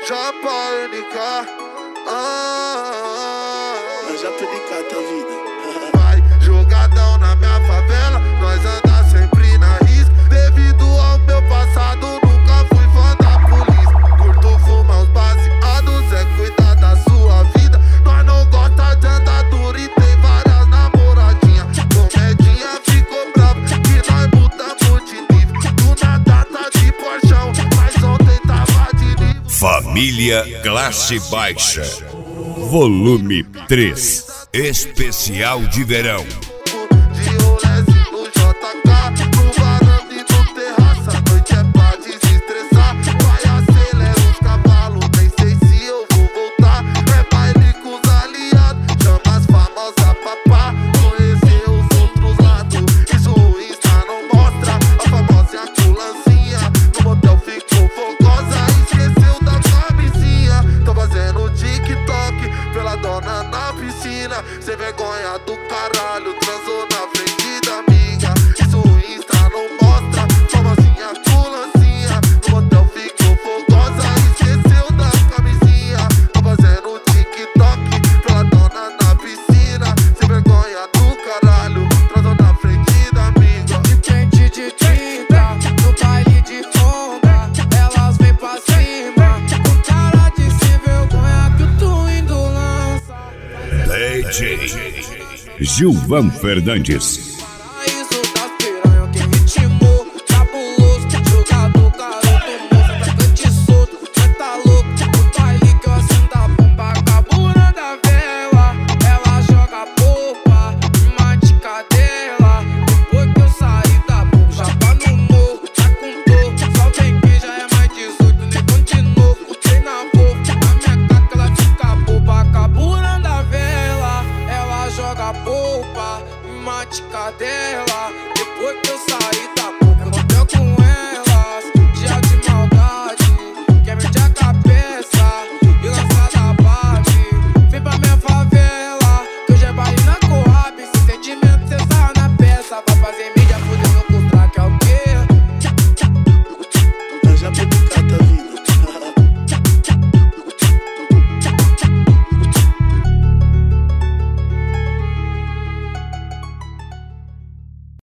Japa NK. Mas já tô ligado, tá vida. Vai jogadão na minha favela, nós anda sempre na risca. Devido ao meu passado, nunca fui fã da polícia. Curto fumar uns baseados, cuidar da sua vida. Nós não gosta de andar duro e tem várias namoradinhas. Comedinha ficou brava que nós mudamos de nível. Do nada tá de porchão, mas ontem tava de nível. Família Classe Baixa, volume 3, especial de verão. De rolezinho no JK, no varanda e no terraço. A noite é pra desestressar. Vai acelera os cavalos, nem sei se eu vou voltar. É baile com os aliados, chama as famosas papá. Conhecer os outros lados, isso o Insta não mostra. A famosa culancinha, no motel ficou fogosa. Esqueceu da camisinha, tô fazendo TikTok pela dona na piscina. Sem vergonha do caralho, transou na frente da amiga. Isso o Insta não mostra. Famosinha culancinha, no motel ficou fogosa. Esqueceu da camisinha, tô fazendo TikTok pela dona na piscina. Sem vergonha do caralho, transou na frente da amiga. De frente de 30, no baile de onda, elas vêm pra cima, com cara de sem vergonha que o Twindo lança. DJ Gilvan Fernandes. Paraíso das piranha que ritmou, cabuloso, jogador, garoto, moço, atacante solto, cê tá louco, no baile que eu acendo a bomba, carburando a vela, ela joga polpa, uma de cadela, depois que eu saí da bomba, já tá no morro, já contou, só vem que já é mais 18, negão de novo, botei na boca, na minha caca ela fica boba, carburando a vela, ela joga polpa, uma de cadela, depois que eu saí da